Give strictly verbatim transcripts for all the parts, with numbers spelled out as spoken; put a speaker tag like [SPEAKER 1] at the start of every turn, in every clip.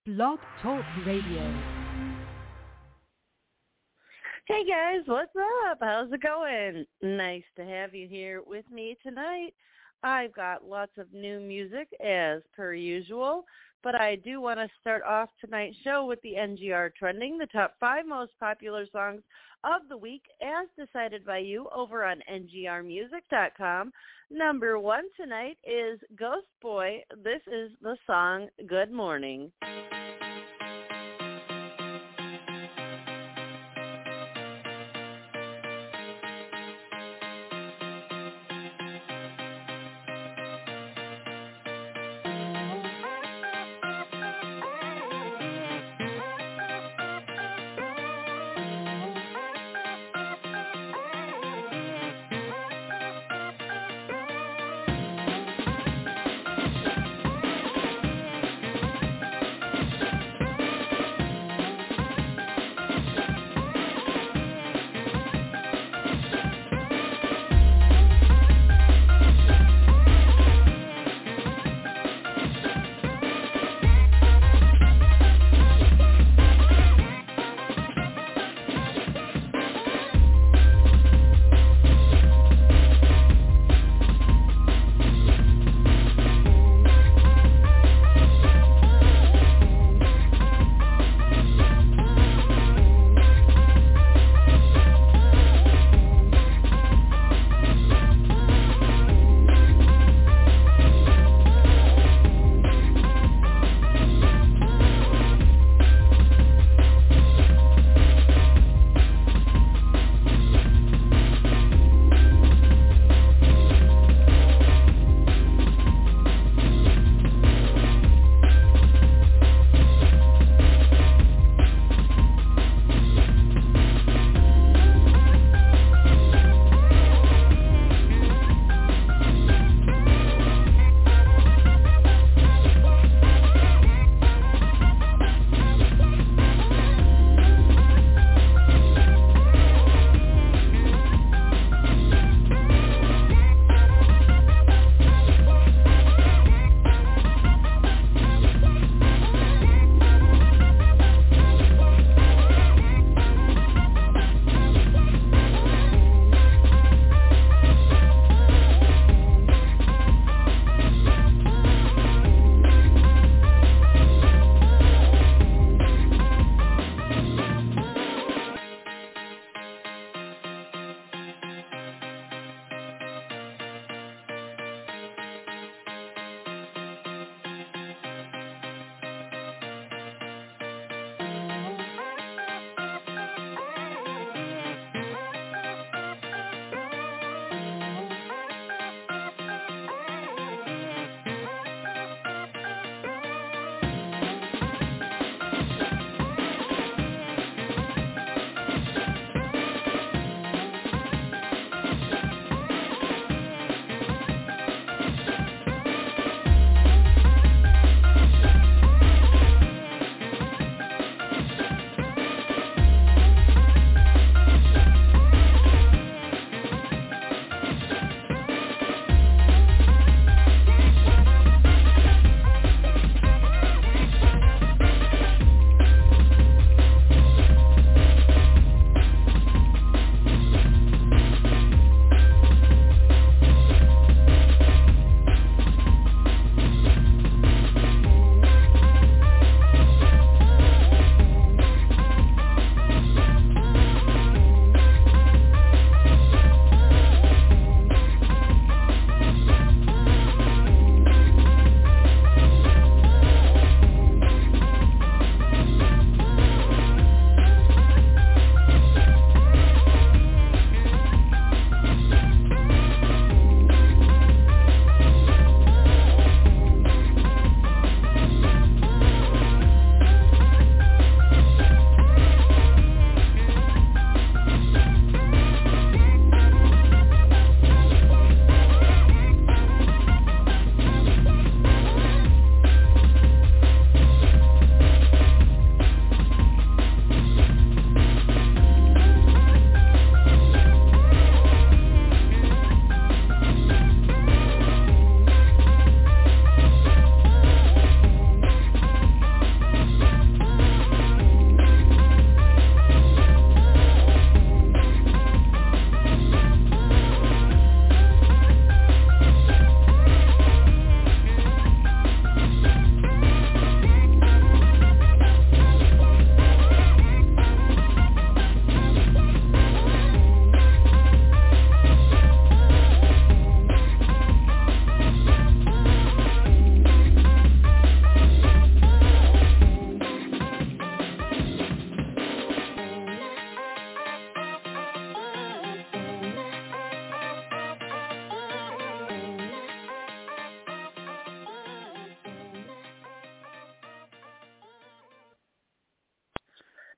[SPEAKER 1] Blog Talk Radio.
[SPEAKER 2] Hey guys, what's up? How's it going? Nice to have you here with me tonight. I've got lots of new music as per usual, but I do want to start off tonight's show with the N G R Trending, the top five most popular songs of the week as decided by you over on N G R music dot com. Number one tonight is Ghost Boy. This is the song Good Morning.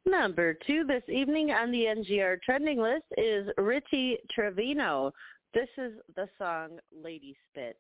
[SPEAKER 2] Number two this evening on the N G R trending list is Richie Trevino. This is the song Lady Spit.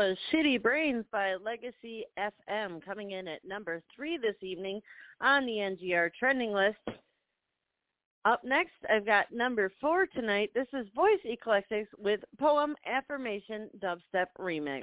[SPEAKER 2] was Shitty Brains by Legacy F M, coming in at number three this evening on the N G R trending list. Up next, I've got number four tonight. This is Voice Eclectics with Poem Affirmation Dubstep Remix.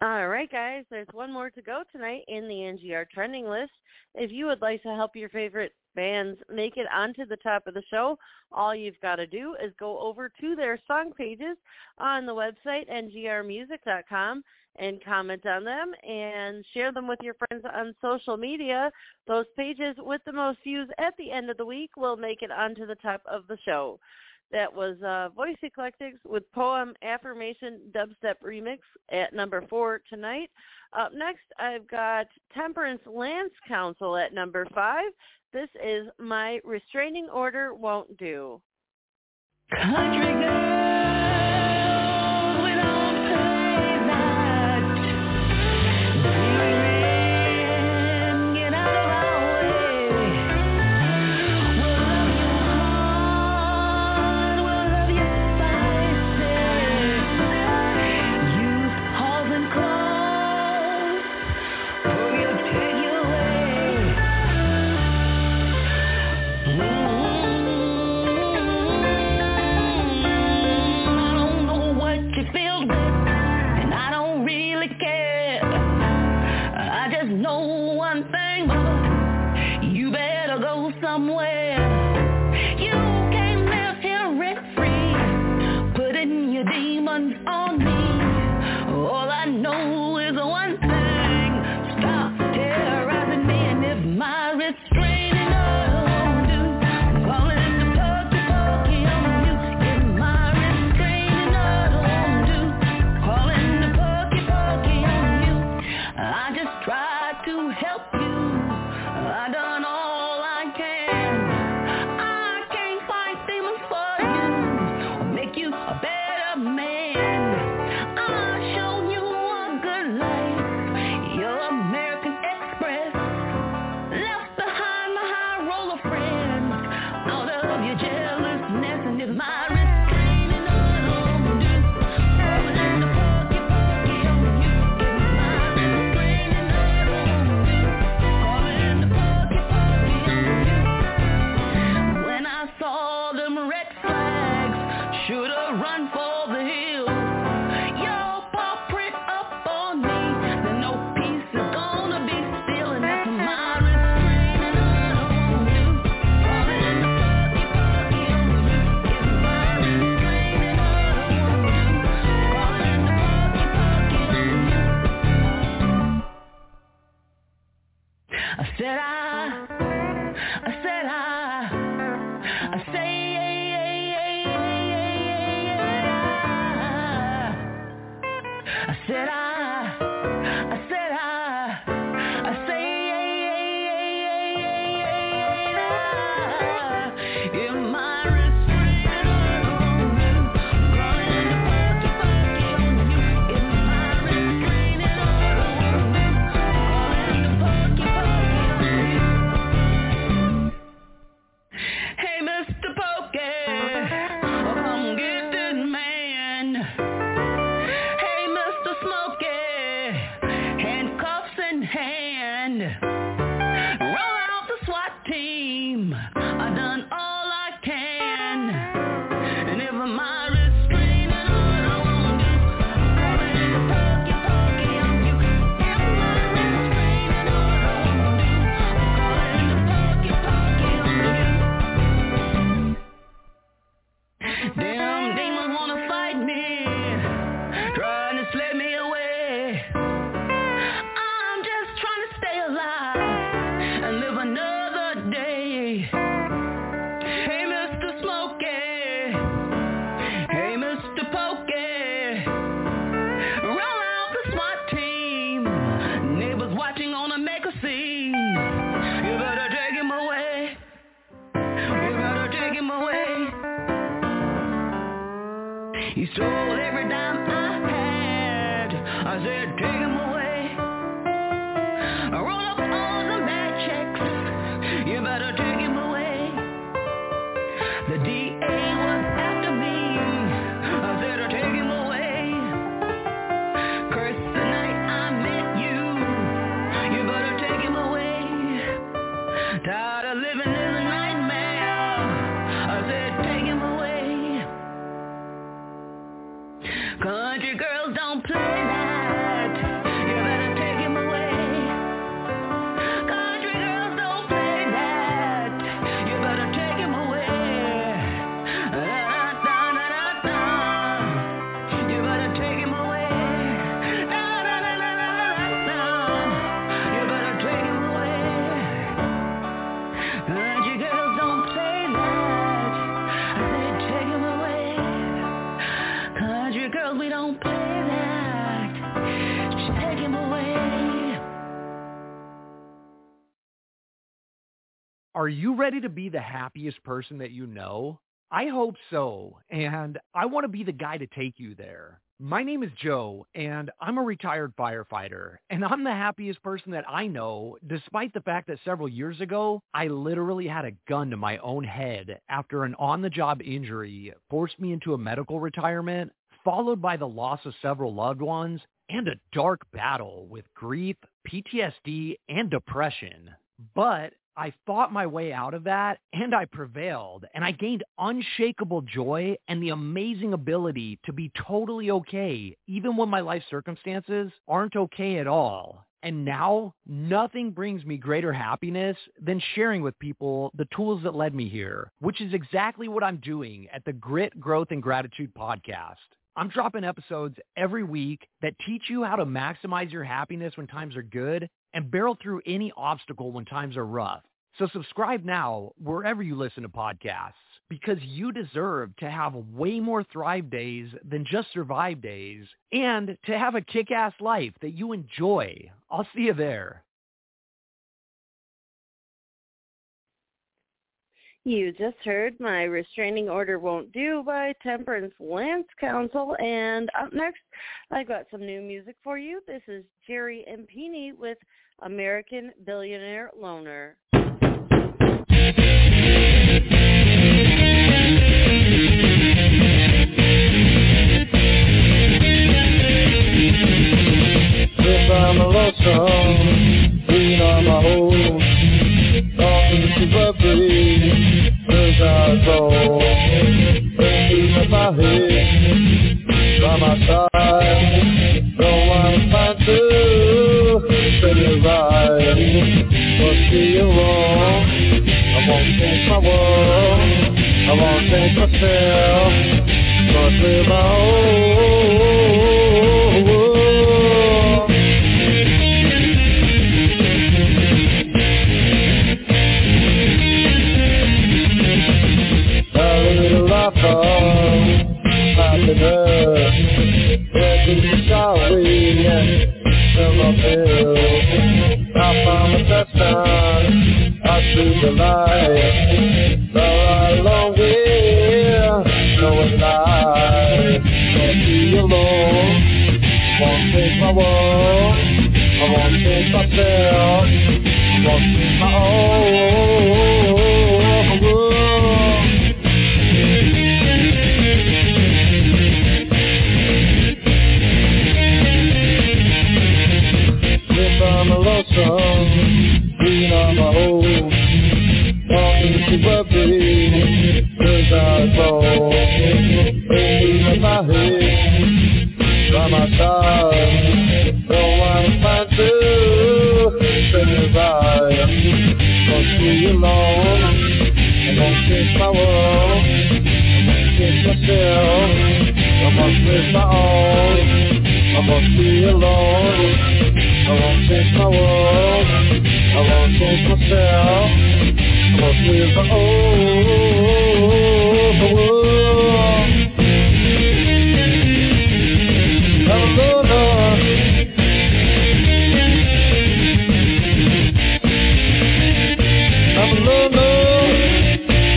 [SPEAKER 2] All right, guys, there's one more to go tonight in the N G R trending list. If you would like to help your favorite bands make it onto the top of the show, all you've got to do is go over to their song pages on the website, N G R music dot com, and comment on them and share them with your friends on social media. Those pages with the most views at the end of the week will make it onto the top of the show. That was uh, Voice Eclectics with Poem Affirmation Dubstep Remix at number four tonight. Up next, I've got Temperance Lance Council at number five. This is My Restraining Order Won't Do.
[SPEAKER 3] Country girl.
[SPEAKER 4] Country girls don't play that. Are you ready to be the happiest person that you know? I hope so, and I want to be the guy to take you there. My name is Joe, and I'm a retired firefighter, and I'm the happiest person that I know, despite the fact that several years ago, I literally had a gun to my own head after an on-the-job injury forced me into a medical retirement, followed by the loss of several loved ones, and a dark battle with grief, P T S D, and depression. But I fought my way out of that, and I prevailed, and I gained unshakable joy and the amazing ability to be totally okay, even when my life circumstances aren't okay at all. And now, nothing brings me greater happiness than sharing with people the tools that led me here, which is exactly what I'm doing at the Grit, Growth, and Gratitude podcast. I'm dropping episodes every week that teach you how to maximize your happiness when times are good and barrel through any obstacle when times are rough. So subscribe now wherever you listen to podcasts, because you deserve to have way more thrive days than just survive days, and to have a kick-ass life that you enjoy. I'll see you there.
[SPEAKER 2] You just heard My Restraining Order Won't Do by Temperance Lance Council. And up next, I've got some new music for you. This is Jerry Impini with American Billionaire Loner.
[SPEAKER 5] If I'm a lonesome, lean on my home, talking to the breeze, as I go, in my head, by my side, no one finds to say it right, must be wrong. I won't change my world, I won't change myself, must live my own world. A little life of happiness, everything's sorry, till my bills, I found the best time. I see the light, the right long way, no it's life, can't be alone, won't change my world, I won't change myself, won't change my own world. If I'm a lonesome, lean on my home, walking to the breeze, as I go, in my head, by my side, no one finds to say goodbye, must be alone, I won't change my world, I won't change myself, I must live my own, I must be alone. I won't change my world, I won't change myself, I won't live my own world. I'm alone. I'm alone.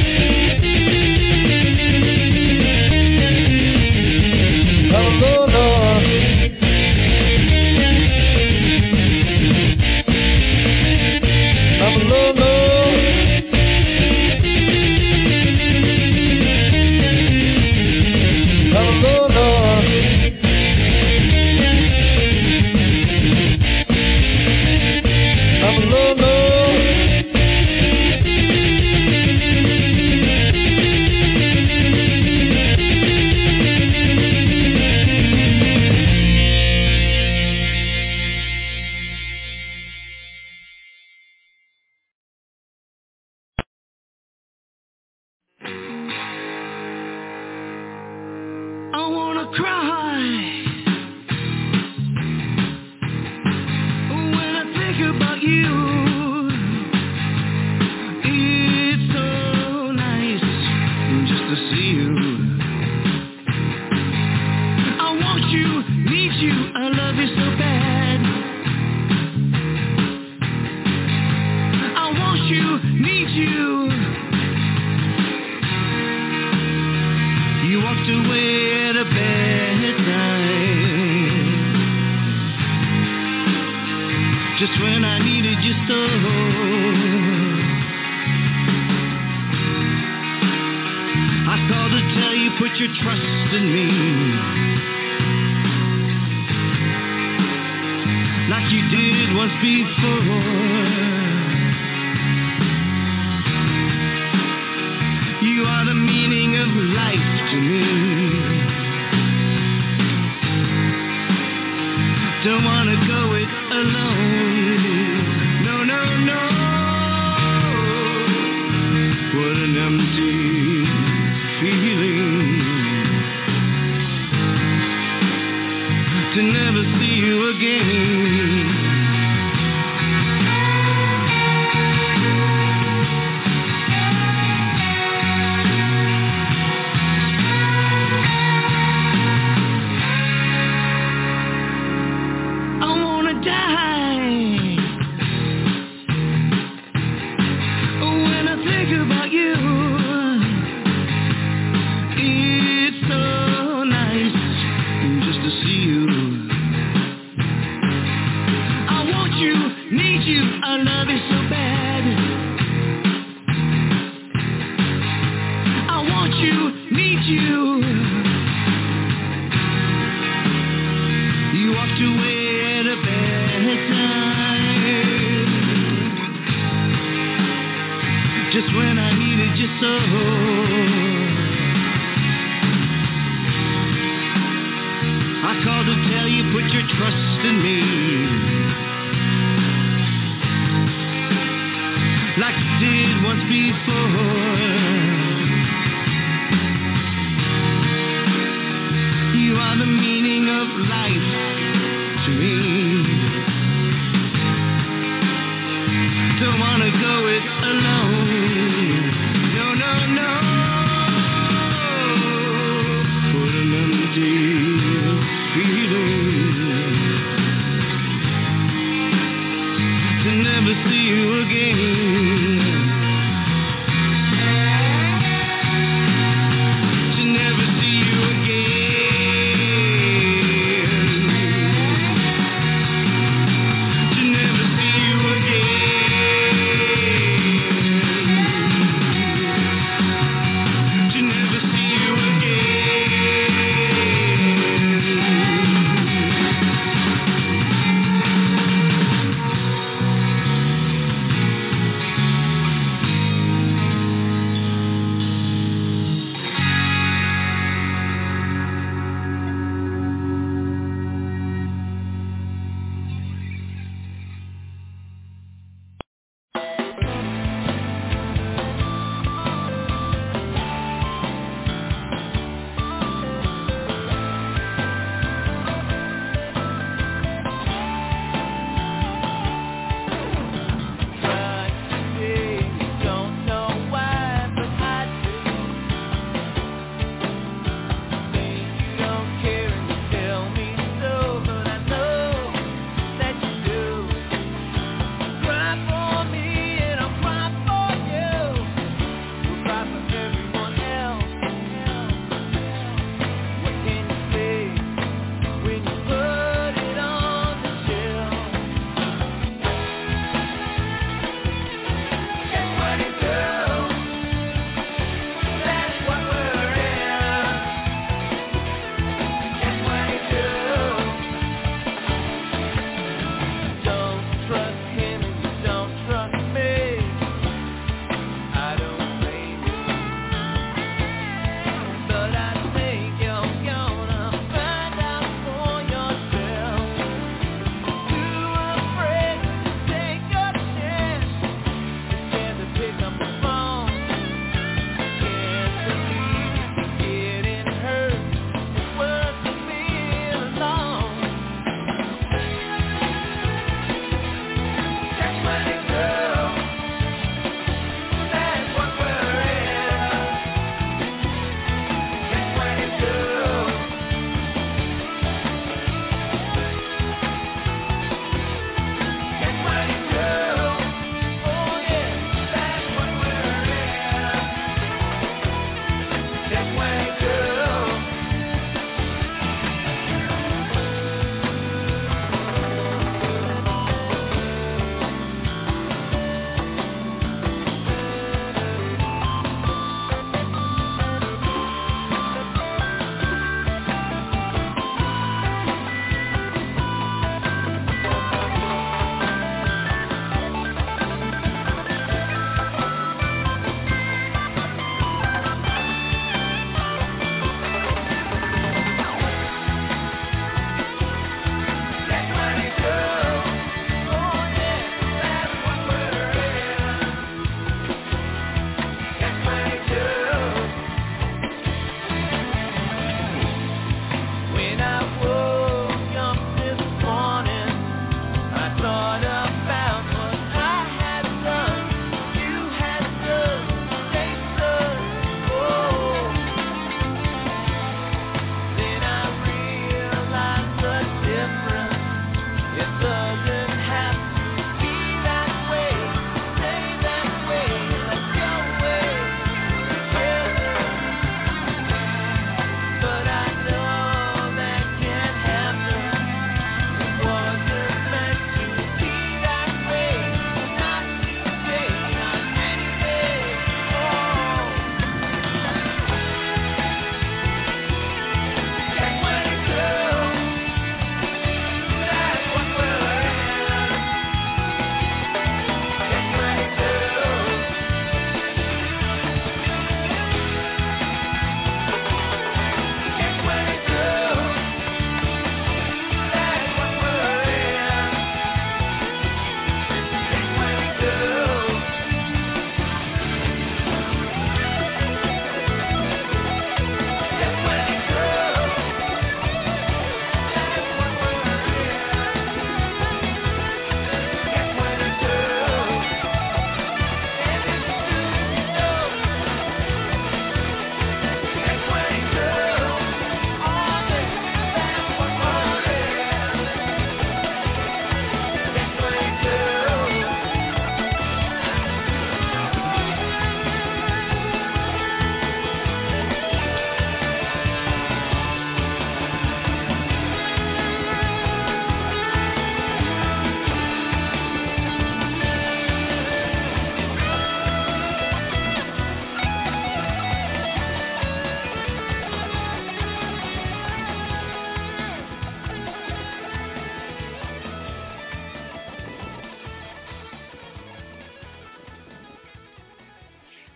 [SPEAKER 5] I'm alone. I'm alone. I'm alone. I'm alone.
[SPEAKER 3] I wanna cry when I think about you. It's so nice just to see you. I want you, need you, I love you so bad. I want you, need you. needed you so. I called to tell you put your trust in me, like you did once before. You are the meaning of life to me. Don't wanna go it alone. No, no, no. What an empty feeling to never see you again.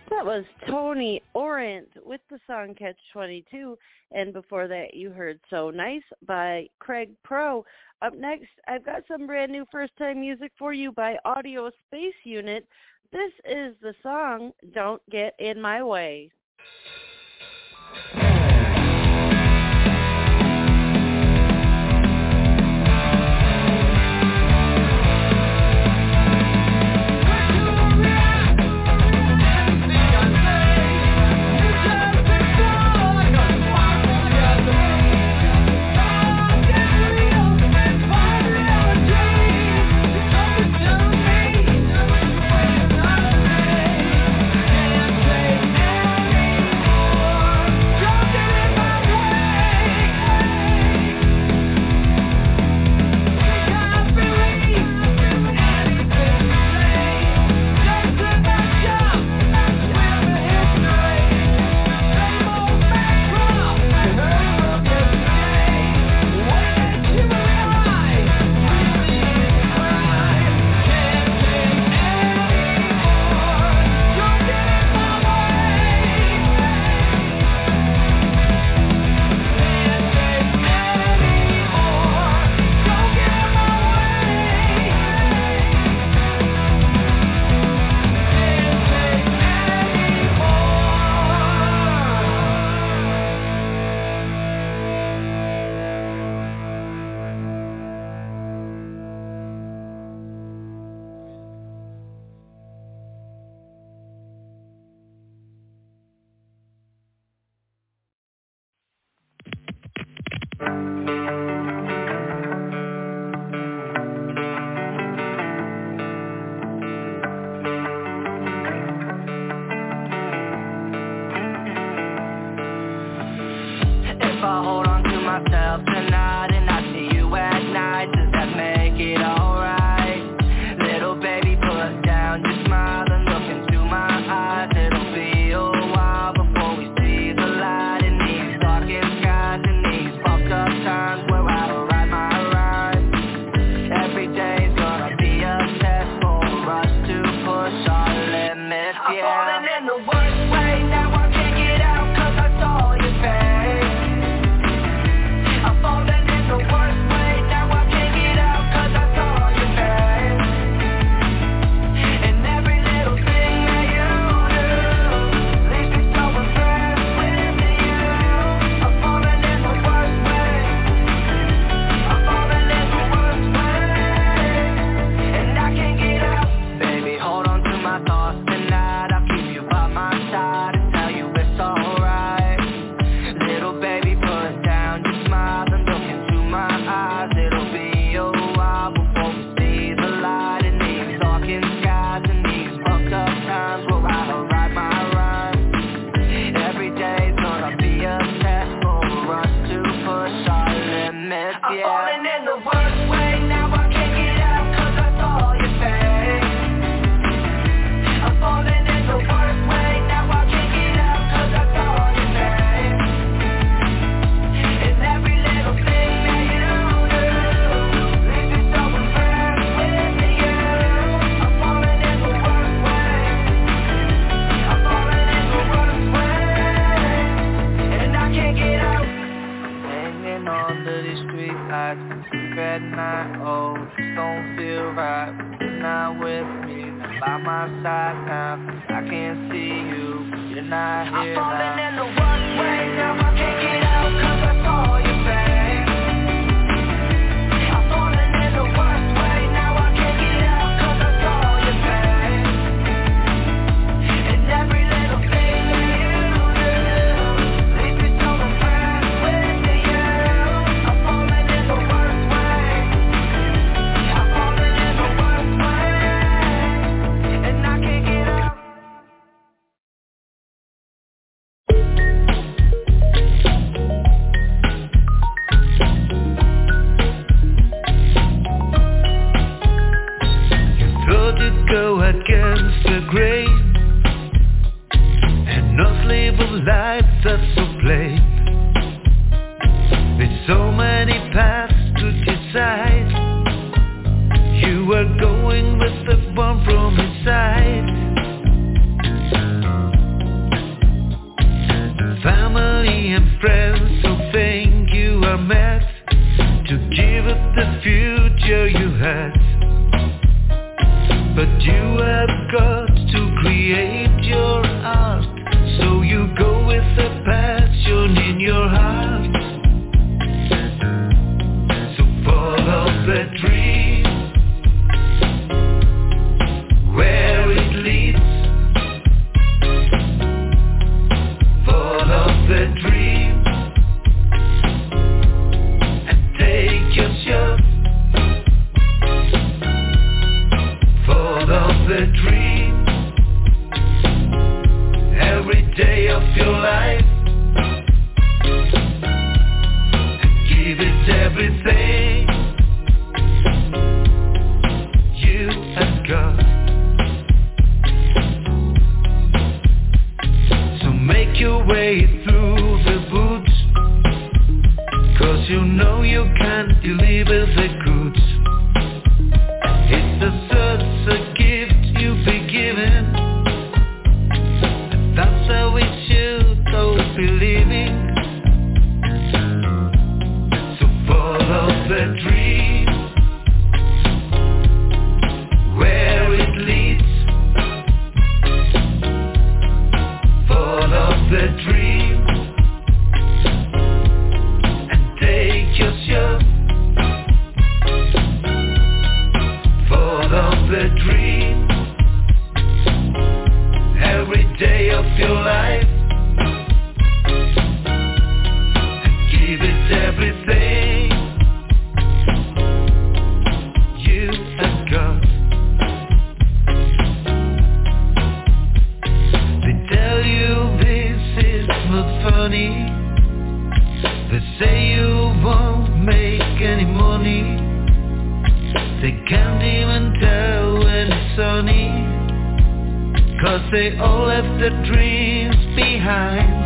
[SPEAKER 2] That was Tony Orant with the song Catch twenty-two, and before that you heard So Nice by Craig Pro. Up next, I've got some brand new first-time music for you by Audio Space Unit. This is the song Don't Get in My Way.
[SPEAKER 3] were going with the one from inside. You have got to create your art, so you go with the passion in your heart. So follow the dream, where it leads. Follow the dream and take your shot. Follow the dream every day of your life. Give it everything you have got. So make your way through the woods, cause you know you can't deliver the goods. It's a such a gift you've been given, and that's how it should always be living. So follow the dream, where it leads. Follow the dream and take your shot. Follow the dream every day of your life. And give it everything you have got. They tell you this is not funny. They say you won't make any money. They can't even tell when it's sunny, cause they all left their dreams behind.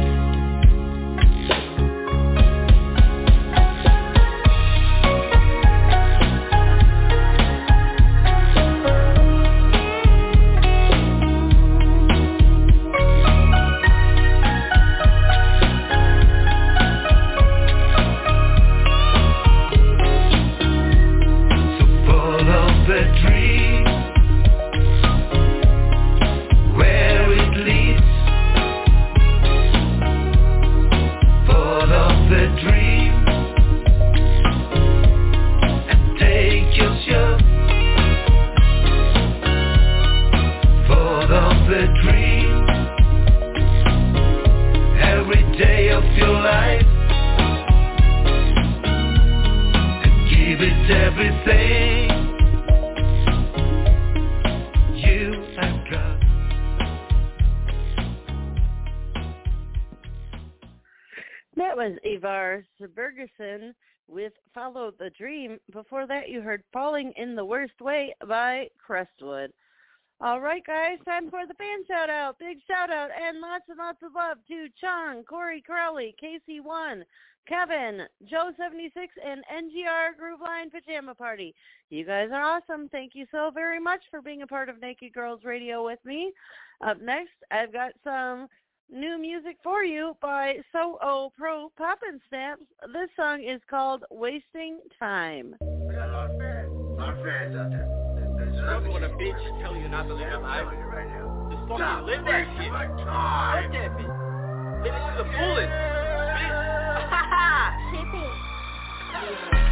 [SPEAKER 2] Ivar Bergerson with Follow the Dream. Before that, you heard Falling in the Worst Way by Crestwood. All right, guys, time for the fan shout-out. Big shout-out and lots and lots of love to Chung, Corey Crowley, K C one, Kevin, Joe seventy-six, and N G R Grooveline Pajama Party. You guys are awesome. Thank you so very much for being a part of Naked Girls Radio with me. Up next, I've got some new music for you by So Oh Pro Poppin' Snaps. This song is called Wasting Time.
[SPEAKER 6] We got a lot of fans. A lot of fans out there. Remember when a bitch tell you not to live your life? Right now. Just fucking live that shit. Live that bitch. Live it to the fullest. Bitch. Ha ha. Shipping.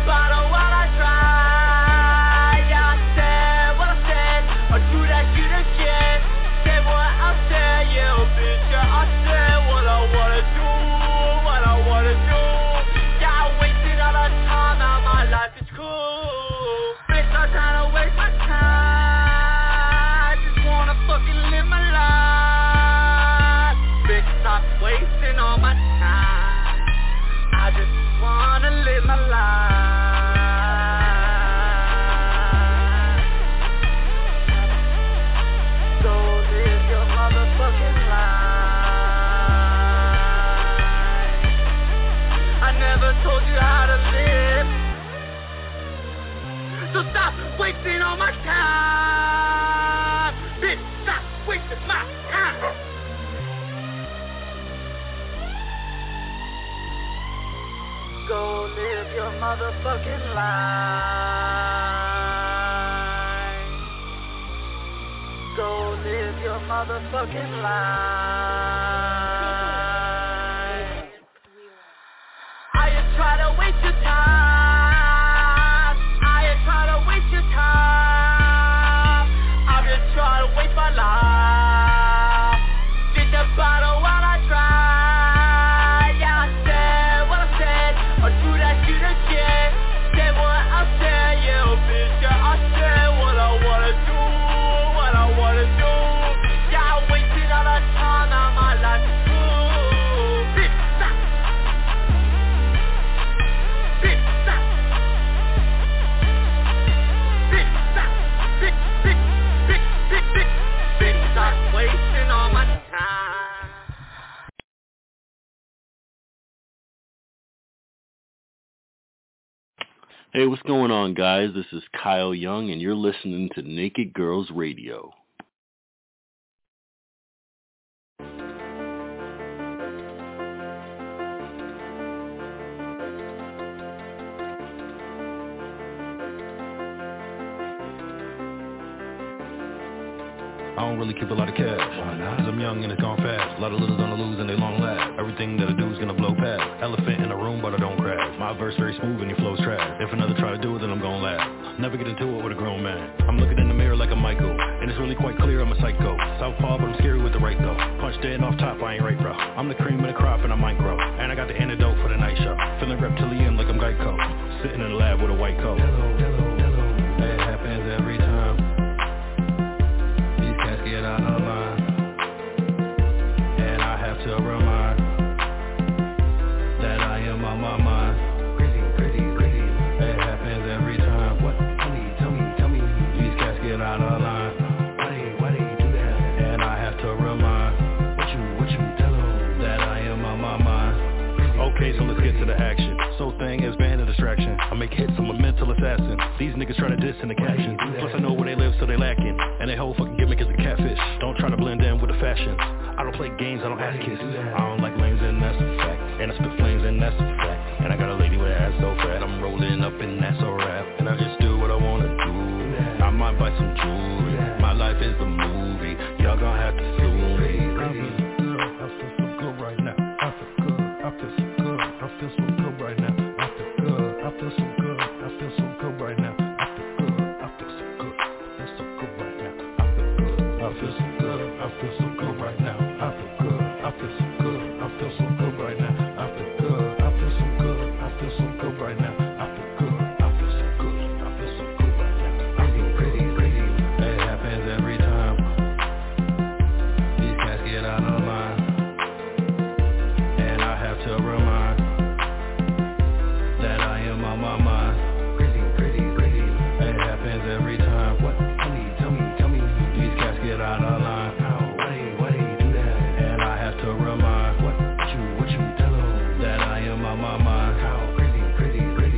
[SPEAKER 7] You
[SPEAKER 6] wasting all my time. Bitch, stop wasting my time. Go live your motherfucking life. Go live your motherfucking life. I ain't try to waste your time. I ain't try to waste your time. I'm just trying to waste my life. Spit the bottle while I try. Yeah, I said what I said. Or do that shit again. Said what I said. Yeah, bitch, yeah, I said what I wanna do. What I wanna do. Yeah, I wasted all the time. Now my life is cool. Bitch, stop. Bitch, stop. Bitch, stop. Bitch, bitch, bitch, bitch, bitch, bitch, stop wasting all my time.
[SPEAKER 7] Hey, what's going on, guys? This is Kyle Young, and you're listening to Naked Girls Radio.
[SPEAKER 8] I don't really keep a lot of cash. Why not? Cause I'm young and it's gone fast. A lot of littles on the lose and they long last. Everything that I do is gonna blow past. Elephant in the room but I don't crash. My verse very smooth and your flow's trash. If another try to do it then I'm gonna laugh. Never get into it with a grown man. I'm looking in the mirror like a Michael. And it's really quite clear I'm a psycho. Southpaw but I'm scary with the right though. Punch dead off top, I ain't right bro. I'm the cream of the crop and I might grow. And I got the antidote for the night show. Feeling reptilian like I'm Geico. Sitting in the lab with a white coat. Hello, hello, hello. It happens every time. These cats get out of line. And I have to remind that I am on my mind. Crazy, crazy, crazy. It happens every time. What? Tell me, tell me, tell me. These cats get out of line. Why they, why they do that? And I have to remind what you, what you tell them that I am on my mind. Okay, so let's get to the action. So thing is banned a distraction. I make hits, I'm a mental assassin. These niggas try to diss in the caption. Plus I know where they live, so they lacking. And their whole fucking gimmick is a catfish. Don't try to blend in with the fashions. I don't play games, I don't ask kids. I don't like lanes and that's a fact. And I spit flames and that's a fact. And I got a lady with ass so fat. I'm rolling up and that's a rap. And I just do what I wanna do. I might buy some jewelry. My life is a movie. Y'all gonna have to sue me. I feel so good right now. I feel good. I feel so good. I feel so good right now. I feel good. I feel so good. I feel so good right now. I feel good. I feel so good. I feel so good right now. I feel good. I feel so good. I feel so good right now. I feel good. I feel so good. I feel so good right now. I feel good. I feel so good. I feel so good right now. I feel good. I feel so good. I feel so good right now. Pretty, pretty, pretty. It happens every time. These cats get out of line. And I have to remind that I am on my mind. Crazy, crazy, crazy. It happens every time. What? Tell me, tell me, tell me. These cats get out of line. How? Why they, why they do that? And I have to remind what, what you, what you tell them that I am on my mind. How? Crazy, crazy, crazy.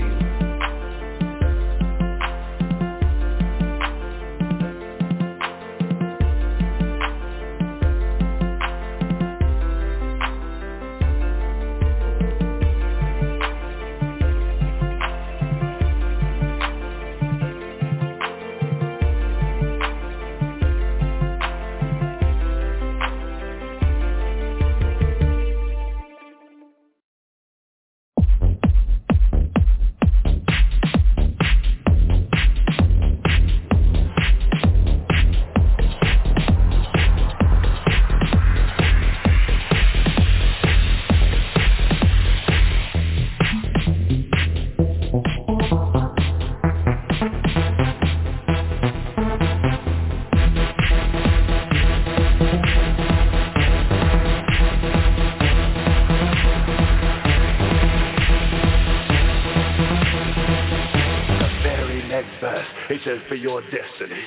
[SPEAKER 9] It says for your destiny.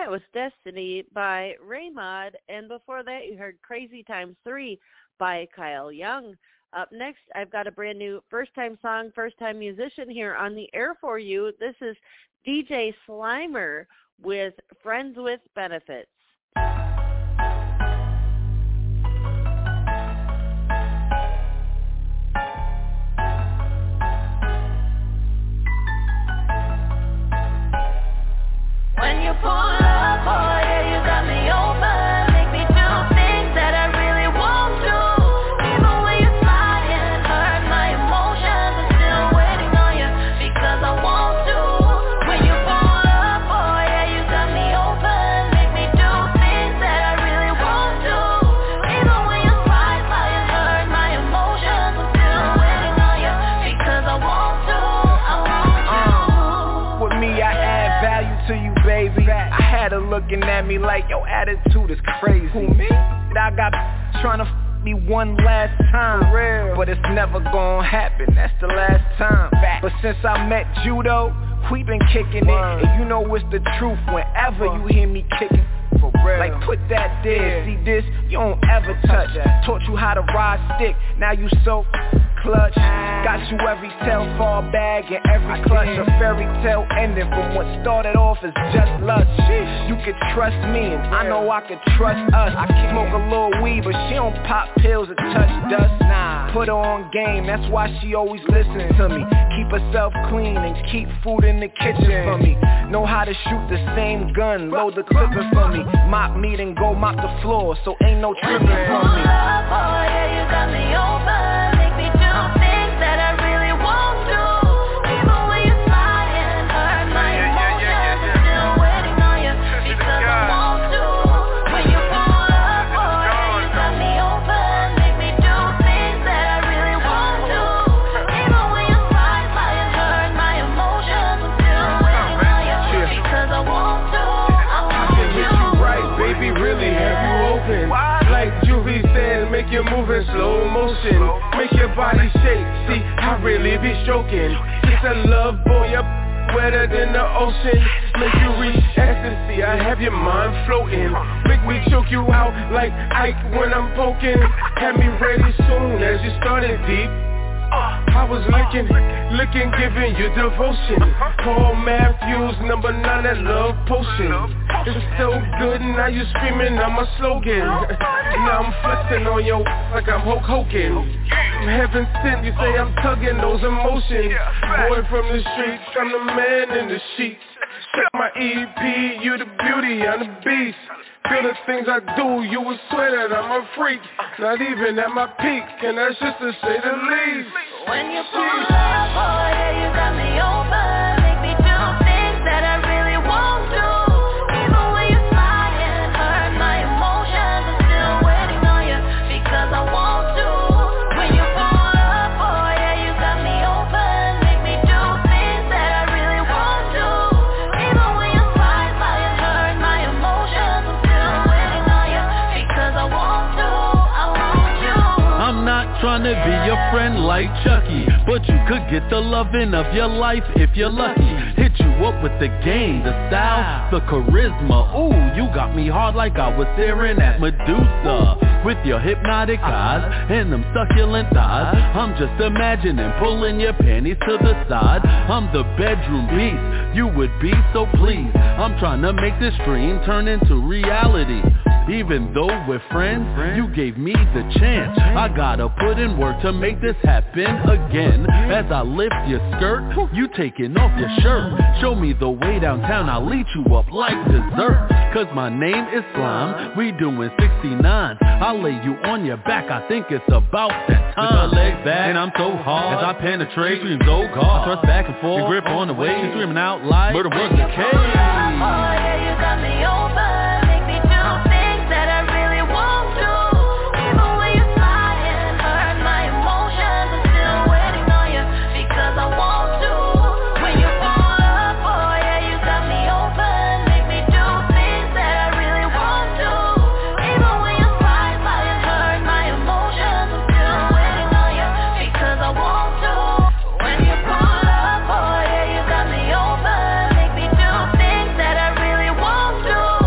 [SPEAKER 2] that was Destiny by Raymond, and before that you heard Crazy Times three by Kyle Young. Up next, I've got a brand new first-time song, first-time musician here on the air for you. This is D J Slimer with Friends with Benefits.
[SPEAKER 10] When you pull up, boy, yeah, you got me open. Make me do things that I really won't do. Even when you fly and hurt my emotions, I'm still waiting on you because I want to. When you pull up, boy, yeah, you got me open. Make me do things that I really won't do. Even when you fly, fly and hurt my emotions, I'm still waiting on you because I want to. I want to.
[SPEAKER 11] Uh, with me, I add value to you, baby. I had her looking at me like your attitude is crazy. Who, me? I got trying to f- me one last time, real, but it's never gonna happen. That's the last time. But since I met Judo, we been kicking it, and you know it's the truth. Whenever you hear me kicking, for real, like put that there. See this, you don't ever touch. Taught you how to ride stick. Now you so clutch. Got you every tell-fall bag and every clutch. A fairy tale ending from what started off as just lust. You could trust me and I know I could trust us. I can smoke a little weed but she don't pop pills or touch dust. Nah, put her on game, that's why she always listens to me. Keep herself clean and keep food in the kitchen for me. Know how to shoot the same gun, load the clipper for me. Mop me then go mop the floor, so ain't no tripping for me.
[SPEAKER 10] Oh yeah, you got me open. Make me do things that I really won't do. Even when you fly and hurt my emotions, I'm still waiting on you because I want to. When you pull up, oh yeah, you got me open. Make me do things that I really won't do. Even when you fly, fly and hurt my emotions, I'm still waiting on you because I want to. I want to.
[SPEAKER 12] Baby, really have you open? Like Juvie said, make you move in slow motion. Make your body shake, see, I really be stroking. It's a love boy up wetter than the ocean. Make you reach ecstasy, I have your mind floating. Make me choke you out like Ike when I'm poking. Have me ready soon as you started deep. I was licking, licking, giving you devotion. Paul Matthews, number nine, that love potion. It's so good, now you screaming, I'm a slogan. Now I'm flexing on your like I'm Hulk Hogan. I'm heaven sent, you say I'm tugging those emotions. Boy from the streets, I'm the man in the sheets. Check my E P, you the beauty, I'm the beast. Feel the things I do, you would swear that I'm a freak. Not even at my peak, and that's just to say the least.
[SPEAKER 10] When you pull up, oh yeah, you got me open. Make me do things that I really won't do. Even when you fly and hurt my emotions, I'm still waiting on you because I want to. When you pull up, oh yeah, you got me open. Make me do things that I really won't do. Even when you fly, fly and hurt my emotions, I'm still waiting on you because I want to. I want you.
[SPEAKER 13] I'm not trying to be your friend like Chucky, but you could get the loving of your life if you're lucky. Hit you up with the game, the style, the charisma. Ooh, you got me hard like I was staring at Medusa. With your hypnotic eyes and them succulent thighs, I'm just imagining pulling your panties to the side. I'm the bedroom beast, you would be so pleased. I'm trying to make this dream turn into reality. Even though we're friends, you gave me the chance. I gotta put in work to make this happen again. As I lift your skirt, you taking off your shirt. Show me the way downtown, I'll eat you up like dessert. Cause my name is Slime, we doing sixty-nine. I'll lay you on your back, I think it's about that time. With my legs back, and I'm so hard. As I penetrate, scream so hard. I thrust back and forth, your grip on the way. She's screaming out like murder was the case.
[SPEAKER 10] Oh yeah, you got me open. Make me do things that I really won't do. Even when you fly and hurt my emotions, I'm still waiting on you because I want to. When you pull up, oh yeah, you got me open. Make me do things that I really won't do. Even when you fly, fly and hurt my emotions, I'm still waiting on you because I want to. When you pull up, oh yeah, you got me open. Make me do things that I really won't do.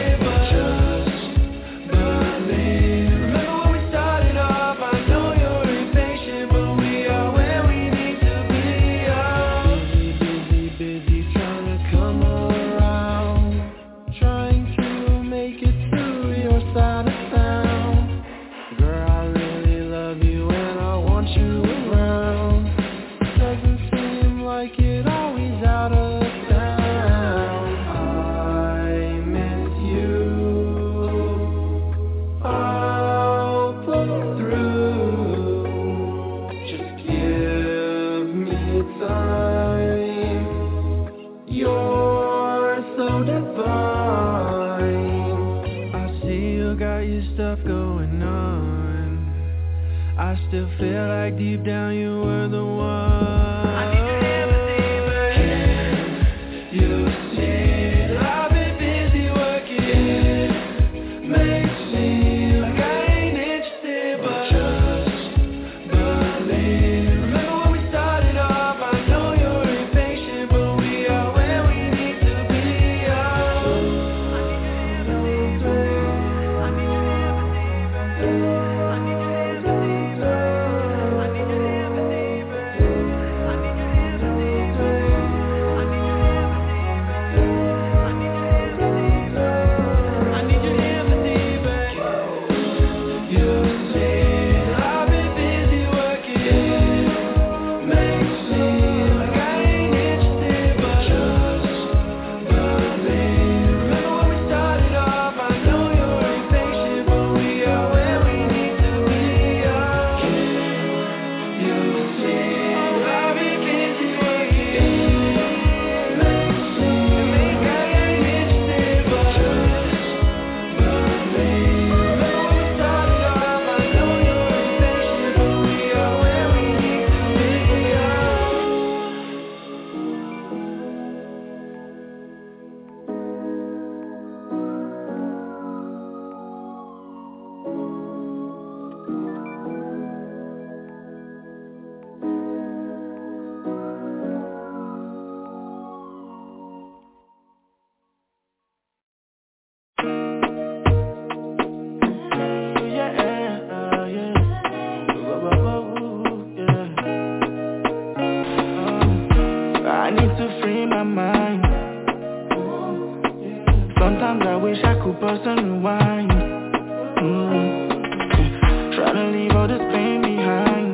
[SPEAKER 14] this stuff going on, I still feel like deep down you were the one. I need your empathy, baby. You see, I've been busy working, make it seem like I ain't interested, but just believe. Remember when we started off, I know you're impatient, but we are where we need to be. Oh, I need your empathy, baby. I need your empathy, baby. I need your empathy, baby. I need your empathy, baby. I need your empathy, baby. I need your empathy, baby. I need your empathy, baby. You see, I've been busy working, make it seem like I ain't interested, but just believe. Remember when we started off, I know you're impatient, but we are where we need to be. Oh, you see, I've been busy working, make it seem like I ain't interested, but just believe. Remember when we started off, I know you're impatient, but we are where we need to be. I need to free my mind. Sometimes I wish I could pause and rewind. Mm. Trying to leave all this pain behind,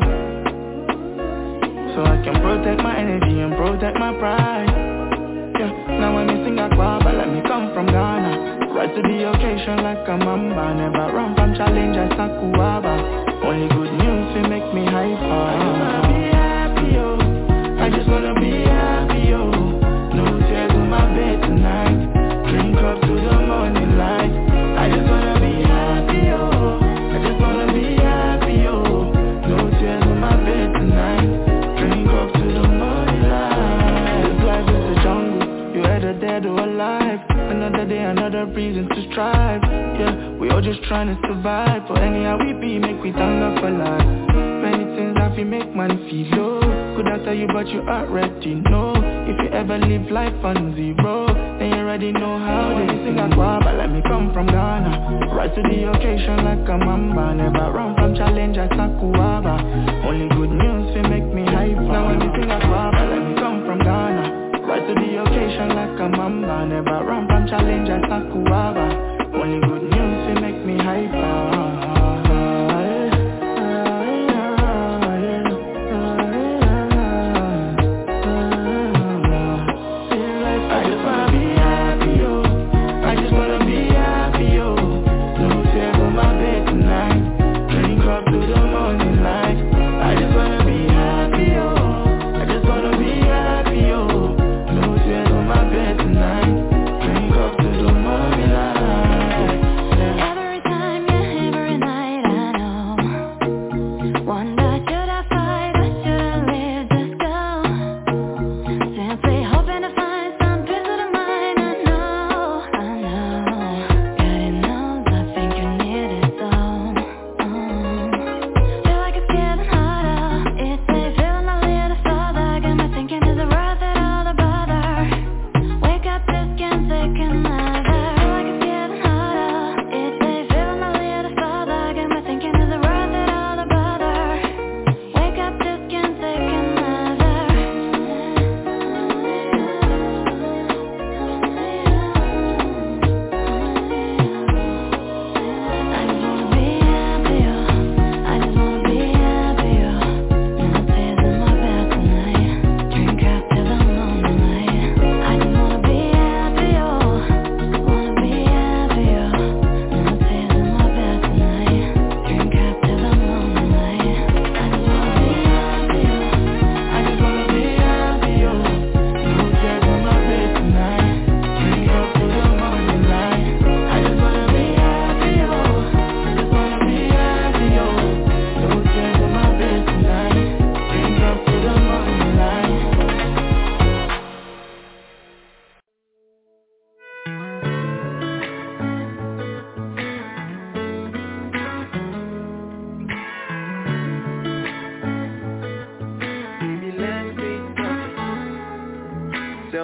[SPEAKER 14] so I can protect my energy and protect my pride. Yeah, now I'm missing a quabba, let me come from Ghana. Right to the occasion like a mamba. Never run from challenge as a kuwaba. Only good news to make me hyper. I just wanna be happy, yo. I just wanna be happy, yo. No tears on my bed tonight. Drink up to the morning light. I just wanna be happy, yo. I just wanna be happy, yo. No tears on my bed tonight. Drink up to the morning light. This life is a jungle. You either dead or alive. Another day, another reason to strive. Yeah, we all just trying to survive. For anyhow we be, make we thank God for life. Many things have to make man feel low. Could I tell you but you already know. If you ever live life on zero, then you already know how they sing a quabba. Let me come from Ghana. Right to the occasion like a mamba. Never run from challenge as a kuwaba. Only good news to make me hyper. Now when you sing a quabba, let me come from Ghana. Right to the occasion like a mamba. Never run from challenge as a kuwaba. Only good news to make me hyper.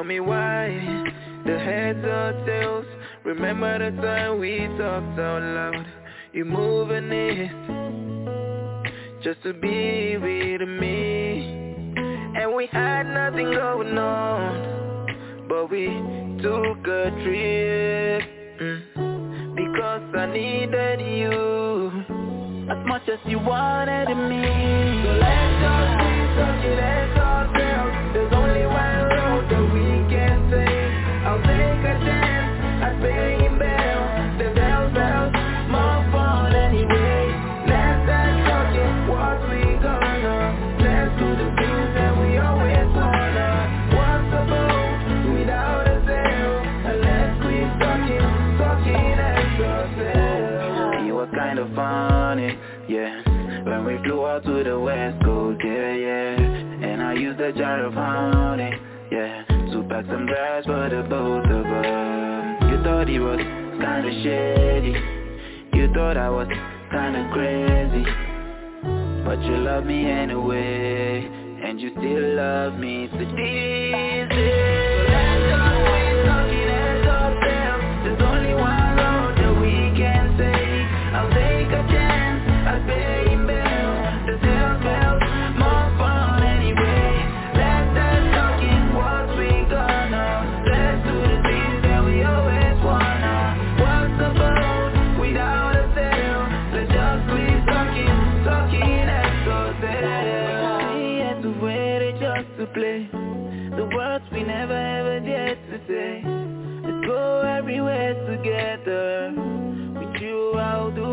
[SPEAKER 14] tell me why. The heads or tails. Remember the time we talked out loud. You moving it just to be with me. And we had nothing going on, but we took a trip mm. Because I needed you as much as you wanted me. So let's just be talking, let's talk girls. There's only one road that we can take. I'll take a chance, I'll pay him bail. The bells, bells, more fun anyway. Let's start talking, what we gonna. Let's do the things that we always wanna. What's the boat without a sail? And let's quit talking, talking and talking. You were kind of funny, yeah, when we flew out to the west coast, yeah, yeah. And I used the jar of honey, yeah, to pack some grass for the both of us. You thought he was kinda shady, you thought I was kinda crazy, but you love me anyway, and you still love me so deeply. Let's talk, we're talking as ourselves. There's only one road that we can take. I'll take a chance, I'll pay him bail. The sales bells, more fun anyway. Let's start talking, what we gonna. Let's do the things that we always wanna. What's the boat without a sail? Let's just keep talking, talking and so sail. We had to wait just to play the words we never ever dared to say. Let's go everywhere together. With you I'll do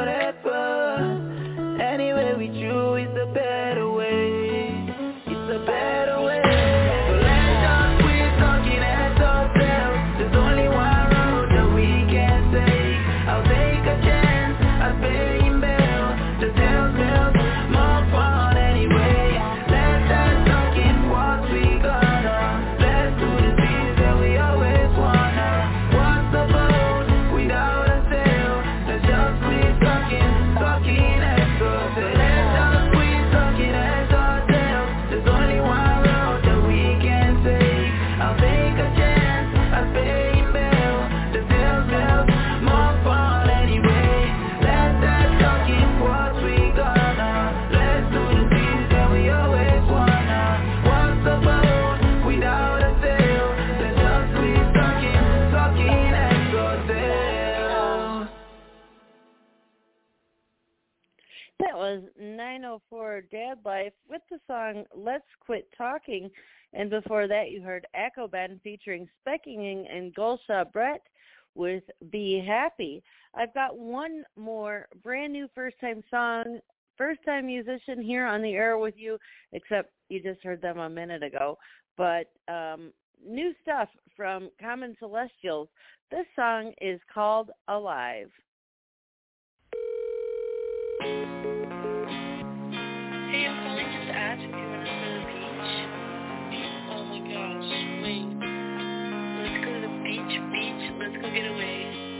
[SPEAKER 14] whatever. Anyway with you is a better way. It's a better way. So let's just quit talking as ourselves. There's only one road that we can take. I'll take a chance, I'll pay him bail. The sales bells, more fun anyway. Let's start talking, what we gonna. Let's do the things that we always wanna. What's the boat without a sail? Let's just quit talking, talking and so say. Let's just quit talking as ourselves. There's only one road that we can take. I'll take a chance, I'll pay him bail. The sales bells, more fun anyway. Let's start talking, what we gonna. Let's do the things that we always wanna. What's the boat without a sail? Let's just quit talking, talking and so sail.
[SPEAKER 2] That was nine oh four Dad Life with the song Let's Quit Talking. And before that, you heard Echo Band featuring Specking and Gulsha Brett with Be Happy. I've got one more brand new first-time song, first-time musician here on the air with you, except you just heard them a minute ago. But um, new stuff from Common Celestials. This song is called Alive.
[SPEAKER 15] Hey, I'm calling just to ask if you want to go to the beach. Oh my gosh, wait. Let's go to the beach, beach. Let's go get away.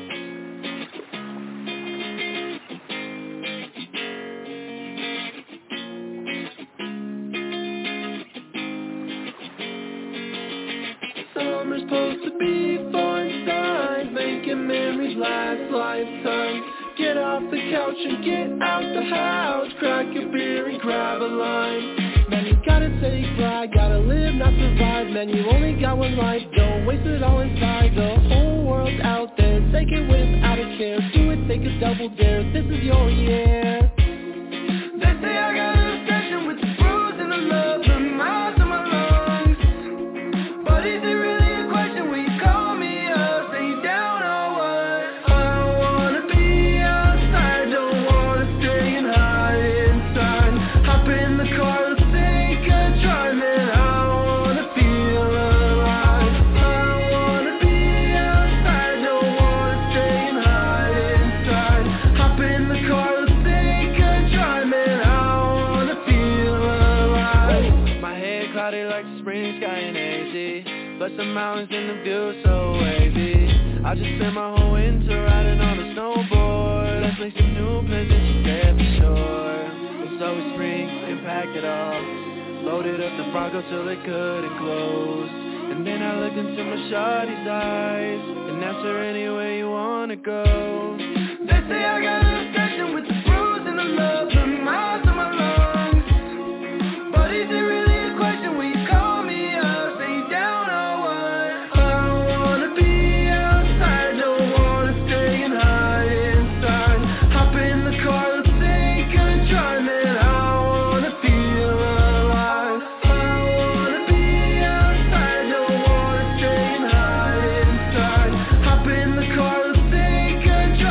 [SPEAKER 14] Summer's supposed to be fun time, making memories last lifetime. Get off the couch and get out the house. Crack a beer and grab a lime. Man, you gotta take flight, gotta live, not survive. Man, you only got one life, don't waste it all inside. The whole world's out there, take it without a care. Do it, take a double dare, this is your year. They say I got an obsession with the bruise and the love, the miles in my lungs. But is it really a question when you call me up, say you down or what? I don't wanna be outside, don't wanna stay and hide inside. Hop in the car, let's take a drive, man, I wanna feel alive. I don't wanna be outside, don't wanna stay and hide inside. Hop in the car, let's take a drive, man, I wanna feel alive. My head cloudy like the spring sky in A Z, but the mountains and the view so wavy. I just spent my whole winter riding on a snowboard. Let's make some new plans and she said for sure. It's always spring, we can pack it all. Loaded up the Bronco till it couldn't close. And then I look into my shawty's eyes and ask her anywhere you wanna go. They say I got an obsession with the bruise and the love, the miles of my lungs. But is it really a question when you call me up, say you down or what? I don't wanna be outside, don't wanna stay and hide inside. Hop in the car, let's take a drive, man, I wanna feel alive. I wanna be outside, don't wanna stay and hide inside. Hop in the car, let's take a drive.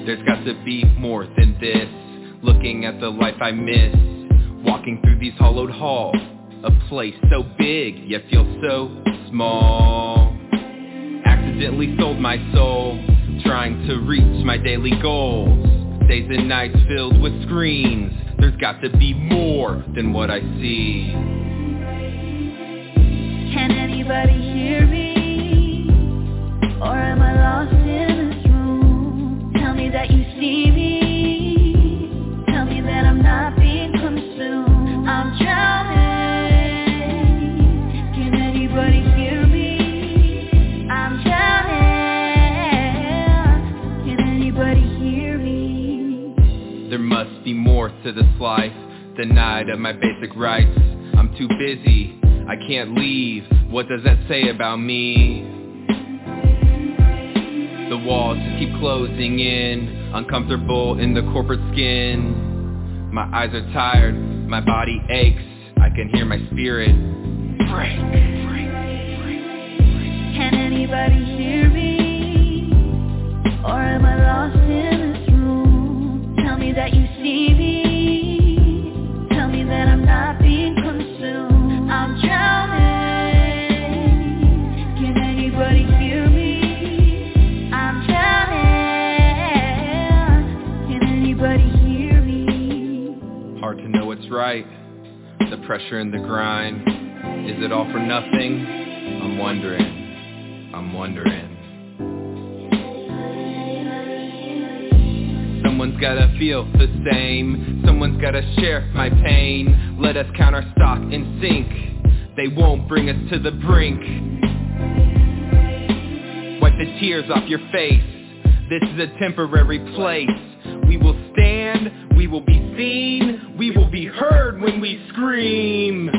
[SPEAKER 16] There's got to be more than this. Looking at the life I miss, walking through these hollowed halls, a place so big yet feels so small. Accidentally sold my soul, trying to reach my daily goals. Days and nights filled with screens. There's got to be more than what I see.
[SPEAKER 17] Can anybody hear me? Or am I lost in this room? Tell me that you see me. Tell me that I'm not being consumed. I'm drowning. Can anybody hear me? I'm drowning. Can anybody hear me?
[SPEAKER 16] There must be more to this life, denied of my basic rights. I'm too busy, I can't leave. What does that say about me? The walls just keep closing in, uncomfortable in the corporate skin. My eyes are tired, my body aches, I can hear my spirit break.
[SPEAKER 17] Can anybody hear me? Or am I lost in this room? Tell me that you see me. Tell me that I'm not being consumed. I'm drowning. Can anybody hear me? I'm drowning. Can anybody hear me?
[SPEAKER 16] Hard to know what's right, the pressure and the grind. Is it all for nothing? I'm wondering, I'm wondering. Someone's gotta feel the same. Someone's gotta share my pain. Let us count our stock in sync. They won't bring us to the brink. Wipe the tears off your face. This is a temporary place. We will stand, we will be seen, we will be heard when we scream.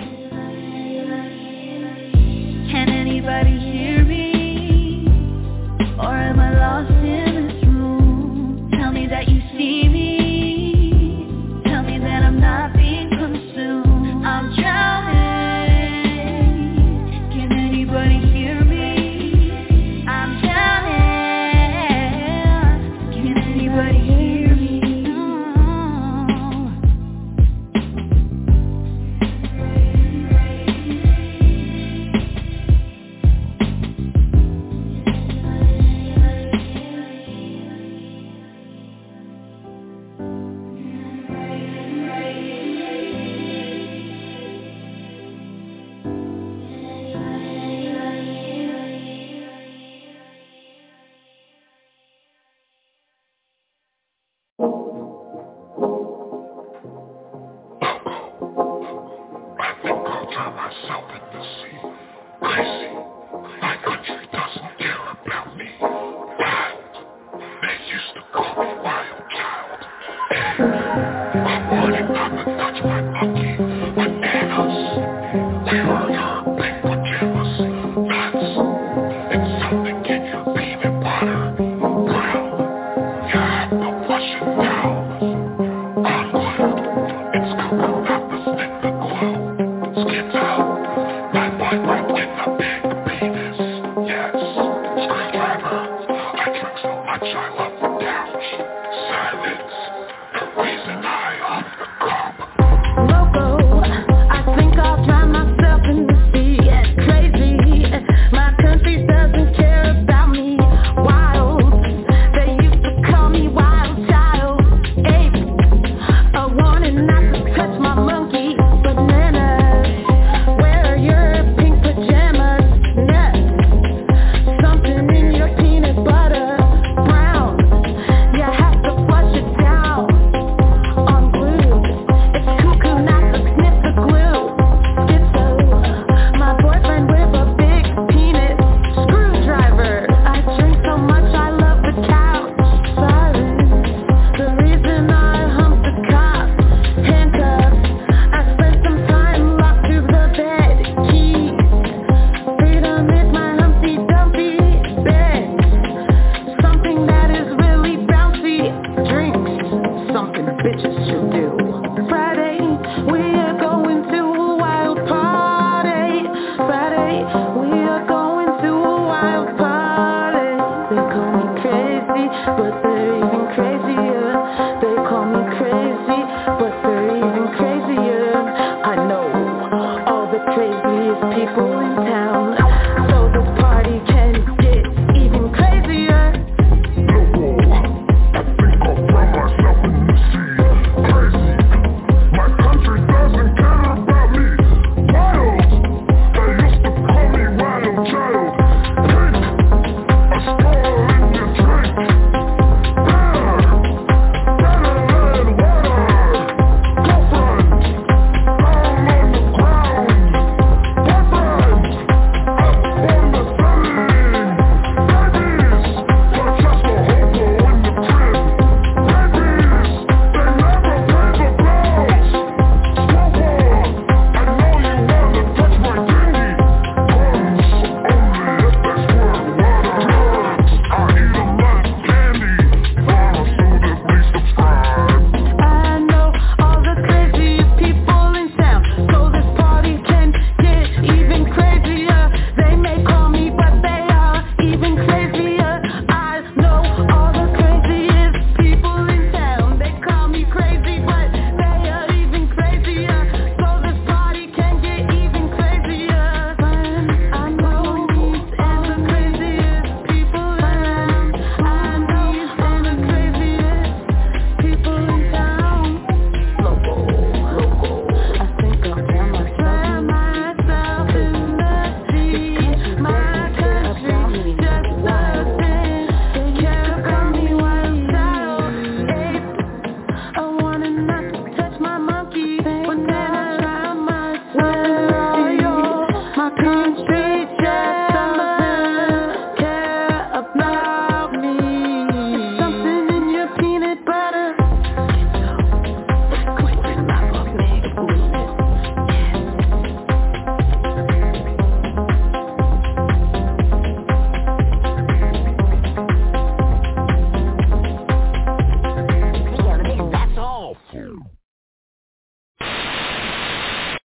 [SPEAKER 17] Can anybody hear me? Or am I lost in this room? Tell me that you see me. Tell me that I'm not being consumed. I'm drowning. Can anybody hear me? I'm drowning. Can anybody hear me?
[SPEAKER 18] Butter brown, you have to flush it down. Unglued,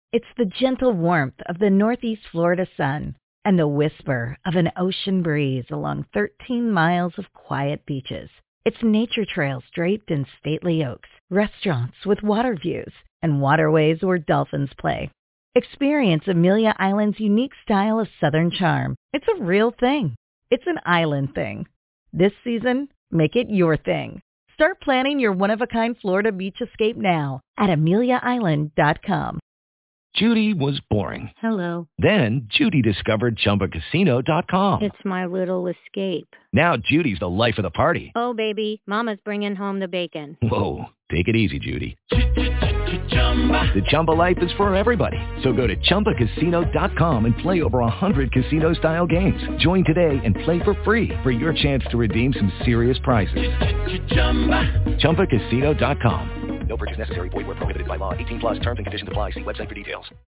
[SPEAKER 19] It's the gentle warmth of the Northeast Florida sun and the whisper of an ocean breeze along thirteen miles of quiet beaches. It's nature trails draped in stately oaks, restaurants with water views, and waterways where dolphins play. Experience Amelia Island's unique style of Southern charm. It's a real thing. It's an island thing. This season, make it your thing. Start planning your one-of-a-kind Florida beach escape now at amelia island dot com.
[SPEAKER 20] Judy was boring.
[SPEAKER 21] Hello.
[SPEAKER 20] Then Judy discovered Chumba Casino dot com.
[SPEAKER 21] It's my little escape.
[SPEAKER 20] Now Judy's the life of the party.
[SPEAKER 21] Oh, baby, mama's bringing home the bacon.
[SPEAKER 20] Whoa, take it easy, Judy. The Chumba life is for everybody. So go to Chumba Casino dot com and play over one hundred casino-style games. Join today and play for free for your chance to redeem some serious prizes. Chumba Casino dot com.
[SPEAKER 22] No purchase necessary. Void where prohibited by law. eighteen plus terms and conditions apply. See website for details.